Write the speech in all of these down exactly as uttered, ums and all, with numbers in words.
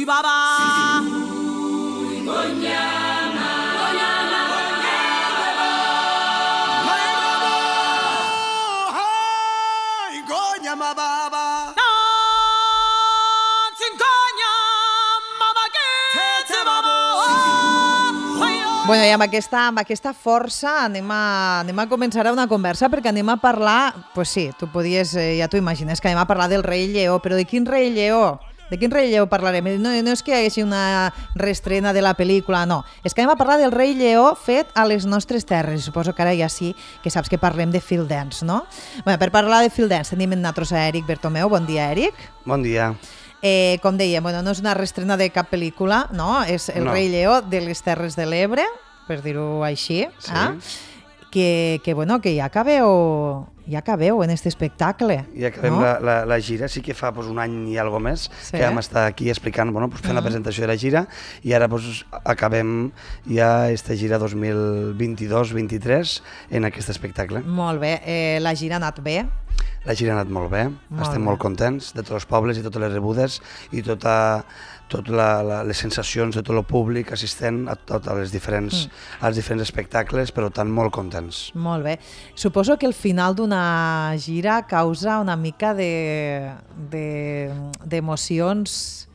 Uy, baba. Uy, Gonyama. Gonyama. Gonyama baba. Bueno, i amb aquesta, amb aquesta força anem a, anem a començar una conversa perquè anem a parlar, pues sí, tu podies, eh, ja t'ho imagines, que anem a parlar del rei Lleó, però de quin rei Lleó? De quin rei Lleó parlarem? No, no és que hi hagi una reestrena de la pel·lícula, no. És que anem a parlar del rei Lleó fet a les nostres terres. Suposo que ara ja sí que saps que parlem de Field Dance, no? Bueno, per parlar de Field Dance tenim en nosaltres a Eric Bertomeu. Bon dia, Eric. Bon dia. Eh, com dèiem, bueno, no és una reestrena de cap pel·lícula, no? És el no. rei Lleó de les Terres de l'Ebre, per dir-ho així, sí. eh? que, que, bueno, que ja acabeu, ja acabeu en aquest espectacle. Ja acabem, no? la, la, la gira, sí que fa pues, un any i algo més sí. que vam estar aquí explicant, bueno, pues, fent uh -huh. la presentació de la gira, i ara pues, acabem ja esta gira dos mil vint-i-dos vint-i-tres en aquest espectacle. Molt bé, eh, la gira ha anat bé? La gira ha anat molt bé, molt estem bé. molt contents de tots els pobles i totes les rebudes i tota, tot la, la, les sensacions de tot el públic assistent a, tot, a les diferents, mm. als diferents espectacles, però tant molt contents. Molt bé. Suposo que el final d'una gira causa una mica de, de, d'emocions,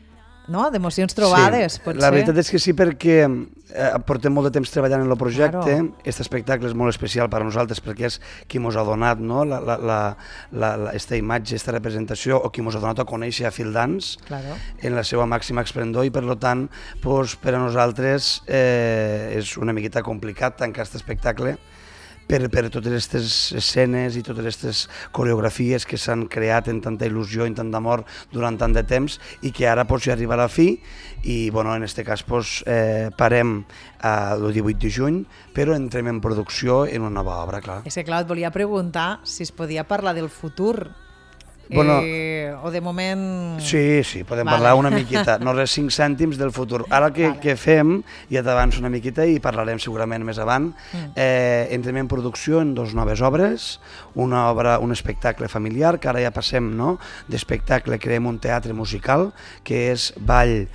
no? D'emocions trobades, sí, potser. La veritat és que sí, perquè eh, portem molt de temps treballant en el projecte. Claro. Aquest espectacle és molt especial per a nosaltres perquè és qui ens ha donat, no? la, la, la, la, la, esta imatge, esta representació, o qui ens ha donat a conèixer a Field Dance claro. en la seva màxima esplendor, i per tant pues, per a nosaltres eh, és una miqueta complicat tancar aquest espectacle per, per totes aquestes escenes i totes aquestes coreografies que s'han creat en tanta il·lusió i en tant d'amor durant tant de temps, i que ara pues, ja arriba a la fi, i bueno, en aquest cas pues, eh, parem el divuit de juny, però entrem en producció en una nova obra, clar. És que clar, et volia preguntar si es podia parlar del futur. Bueno, eh, o de moment... Sí, sí, podem vale. parlar una miqueta, no res cinc cèntims del futur. Ara que, vale. que fem, ja t'avanço una miqueta i parlarem segurament més avant, mm. eh, entrem en producció en dues noves obres, una obra, un espectacle familiar, que ara ja passem, no?, d'espectacle, creem un teatre musical, que és ball,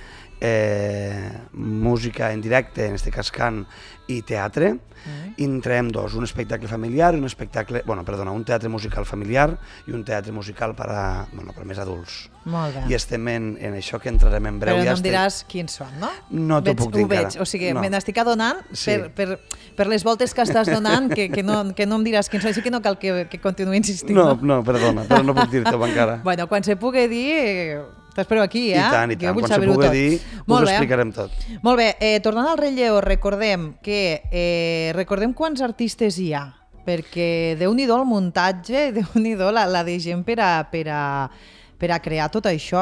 eh, música en directe, en aquest cas cant, i teatre, mm. i en traiem dos, un espectacle familiar i un espectacle, bueno, perdona, un teatre musical familiar i un teatre musical per a, bueno, per a més adults. Molt bé. I estem en, en això que entrarem en breu. Però ja no em diràs quins són, no? No t'ho puc dir encara. Ho veig, o sigui, no. me n'estic adonant sí. per, per, per les voltes que estàs donant, que, que, no, que no em diràs quins són, així que no cal que, que continuï insistint. No, no, no, perdona, però no puc dir-te-ho encara. Bueno, quan se pugui dir... T'espero aquí, eh? I tant, i tant. Quan se pugui dir, us ho explicarem tot. Molt bé. Eh, tornant al Rei Lleó, recordem que eh, recordem quants artistes hi ha, perquè déu-n'hi-do el muntatge, déu-n'hi-do la, la de gent per a, per a, per a crear tot això.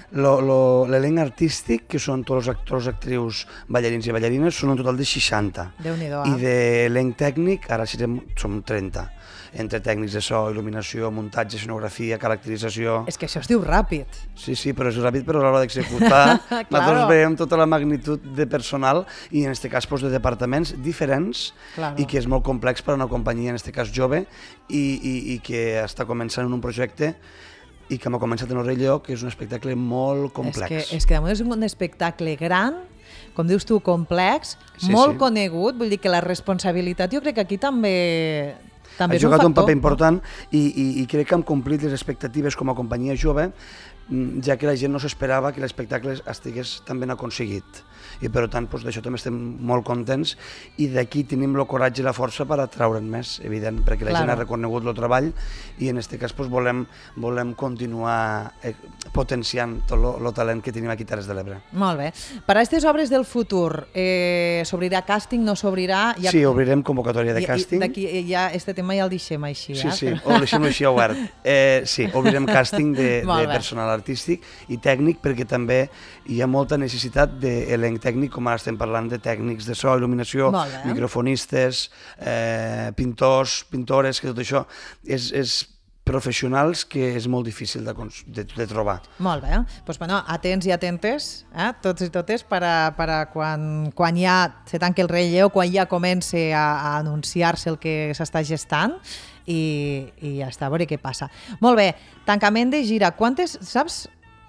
L'elenc artístic, que són tots els actors, actrius, ballarins i ballarines, són un total de seixanta. Déu-n'hi-do, eh? I de l'elenc tècnic, ara serem, som trenta. Entre tècnics de so, il·luminació, muntatge, escenografia, caracterització... És que això es diu ràpid. Sí, sí, però és ràpid, però a l'hora d'executar claro. Nosaltres veiem tota la magnitud de personal i en aquest cas pues, de departaments diferents claro. I que és molt complex per a una companyia, en aquest cas jove, i, i, i que està començant en un projecte i que m'ha començat en el Rei Lleó, que és un espectacle molt complex. És que, és que és un espectacle gran, com dius tu, complex, sí, molt sí. conegut, vull dir que la responsabilitat jo crec que aquí també... També ha jugat un, un paper important i, i, i crec que hem complit les expectatives com a companyia jove, ja que la gent no s'esperava que l'espectacle estigués tan ben aconseguit. I per tant, doncs, d'això també estem molt contents i d'aquí tenim el coratge i la força per atraure'n més, evident, perquè la claro. gent ha reconegut el treball i en aquest cas doncs, volem, volem continuar eh, potenciant tot el talent que tenim aquí a Terres de l'Ebre. Molt bé. Per a aquestes obres del futur, eh, s'obrirà càsting, no s'obrirà? Ja... Sí, obrirem convocatòria de càsting. I, d'aquí ja, este tema ja el deixem així, sí, eh? Sí, sí, ho deixem així obert. Eh, sí, obrirem càsting de, de personal artístic i tècnic perquè també hi ha molta necessitat d'elenc tècnic, com ara estem parlant de tècnics de so, il·luminació, microfonistes, eh, pintors, pintores, que tot això és, és professionals que és molt difícil de, de, de trobar. Molt bé. Doncs, bueno, atents i atentes, eh, tots i totes, per a, per a quan, quan ja se tanqui el Rei Lleó, quan ja comenci a, a anunciar-se el que s'està gestant, i, i ja està, a veure què passa. Molt bé, tancament de gira. Quantes, saps...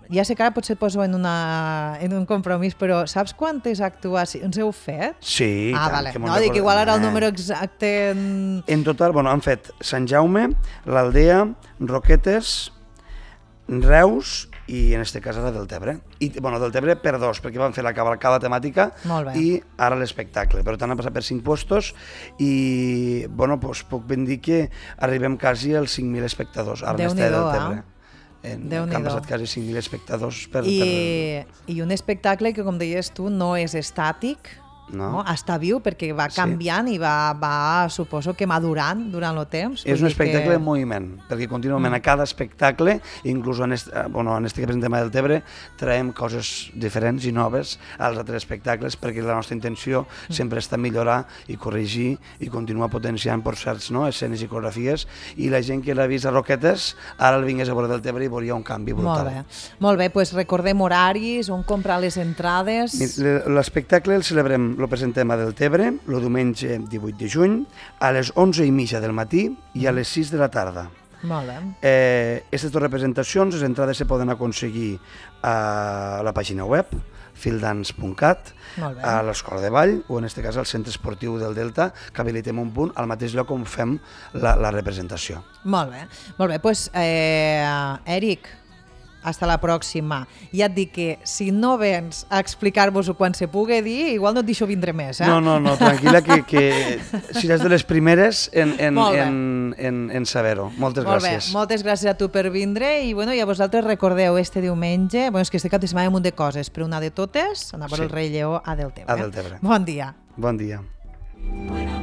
ja sé que ara potser et poso en, una, en un compromís, però saps quantes actuacions heu fet? Sí, ah, tant, vale. que mos No, dic que igual ara el recordem. número exacte... En... En total, bueno, han fet Sant Jaume, l'Aldea, Roquetes, Reus i en este cas ara Deltebre. I, bueno, Deltebre per dos, perquè van fer la cavalcada temàtica Molt bé. i ara l'espectacle. Per tant, han passat per cinc puestos i, bueno, doncs puc ben dir que arribem quasi als cinc mil espectadors ara en este Déu-n'hi-do, Deltebre. eh? En, Déu-n'hi-do. que han passat quasi cinc mil espectadors per... I, per I un espectacle que, com deies tu, no és estàtic, no? no? Està viu perquè va Sí. canviant i va, va, suposo que madurant durant el temps. És Vull un dir espectacle que... en moviment, perquè contínuament a cada espectacle, inclús en este, bueno, en este que presentem a Deltebre, traiem coses diferents i noves als altres espectacles, perquè la nostra intenció sempre està millorar i corregir i continuar potenciant per certs, no, escenes i coreografies, i la gent que l'ha vist a Roquetes ara el vingués a veure Deltebre i veuria un canvi brutal. Molt bé, molt bé, doncs recordem horaris, on comprar les entrades... L'espectacle el celebrem, el presentem a Deltebre, el diumenge divuit de juny, a les onze i mitja del matí i a les sis de la tarda. Molt bé. Eh, aquestes dues representacions, les entrades se poden aconseguir a la pàgina web, fieldance punt cat, Molt bé. a l'Escola de Ball, o en aquest cas al Centre Esportiu del Delta, que habilitem un punt al mateix lloc on fem la, la representació. Molt bé, molt bé, doncs, eh, Eric, hasta la pròxima. Ja et dic que si no vens a explicar-vos-ho quan se pugui dir, igual no et deixo vindre més, eh? No, no, no, tranquil·la, que, que seràs de les primeres en, en, Molt bé. en, en, en saber-ho. Moltes Molt gràcies. bé, moltes gràcies a tu per vindre i, bueno, i a vosaltres recordeu este diumenge, bueno, és que este cap de setmana hi ha un munt de coses, però una de totes, anar a veure Sí. el Rei Lleó a Deltebre. A Deltebre. Bon dia. Bon dia. Bueno,